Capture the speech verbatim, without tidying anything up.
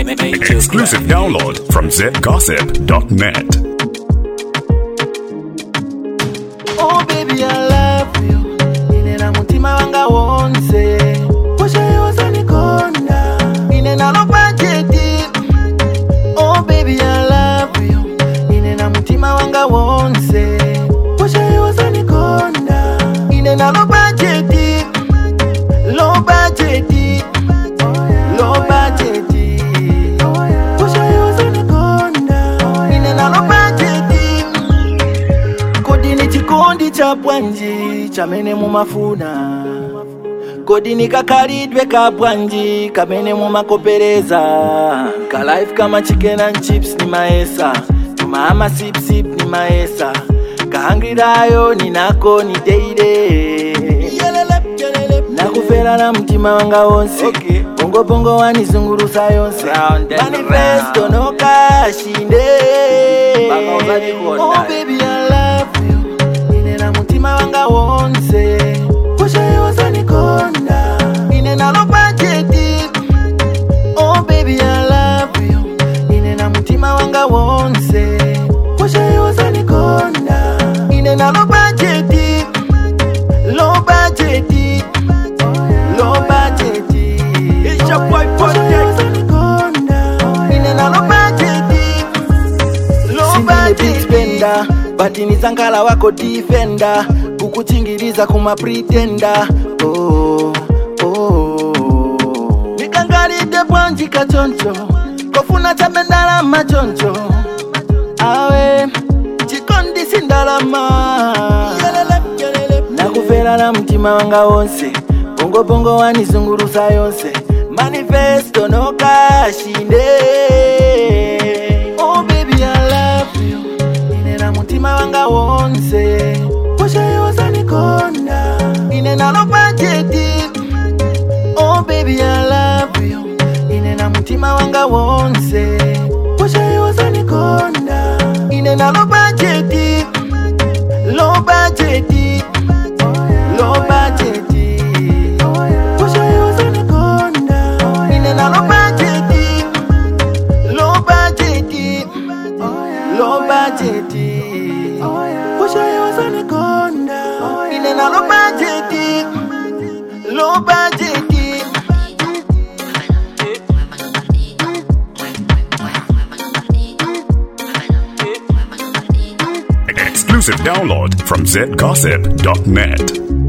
Exclusive download from zed gossip dot net. Oh baby, I love you. Inena mutima wanga wonse. Washa yosa nikonda. Inena lo budgeti. Oh baby, I love you. Inena mutima wanga wonse. Washa yosa nikonda. Inena lo budgeti. Lo budgeti. Lo budgeti. Washa yosa nikonda. Inena lo budgeti. Kodi ni chikondi cha bwanji chamene mumafuna. Kodi ni kakalidwe ka bwanji kamene mumakopereza. Ka life kama chicken and chips ni maesa. Mama sip sip ni maesa. Ka hungry dayo ni nako ni deide. Nakufera na mtima wanga wonse. Okay. Bongo bongo wanizungurusa yonse. Manifesto no kashinde. Oh baby, I love you. Inena mutima wanga wonse. Washa yosa nikonda. Inena lo budgeti. Oh baby, I love you. Inena mutima wanga wonse. Washa yosa nikonda. Inena lo budgeti. Lo budgeti. Lo budgeti. It's your boy Project. Inena lo budgeti. Lo budgeti. Spender. But nizangala wako defender. Kukuchingiriza kuma pretender. Oh, oh. Nikangaride bwanji kachoncho. Kofuna chabendala machoncho. Awe, chikondi sindalama. Nakufera na mtima wanga wonse. Bongo bongo wanizungurusa yonse. Manifesto no kashinde. Oh baby, I love you. Inena mutima wanga wonse. Washa yosa nikonda. Inena lo budgeti. Oh baby, I love you. Inena mutima wanga wonse. Washa yosa nikonda. Inena lo budgeti. Lo budgeti. Lo budgeti. Washa yosa nikonda. Inena lo budgeti. Lo budgeti. Lo budgeti. Washa yosa nikonda. Inena lo budgeti. Lo budgeti. Exclusive download from zed gossip dot net.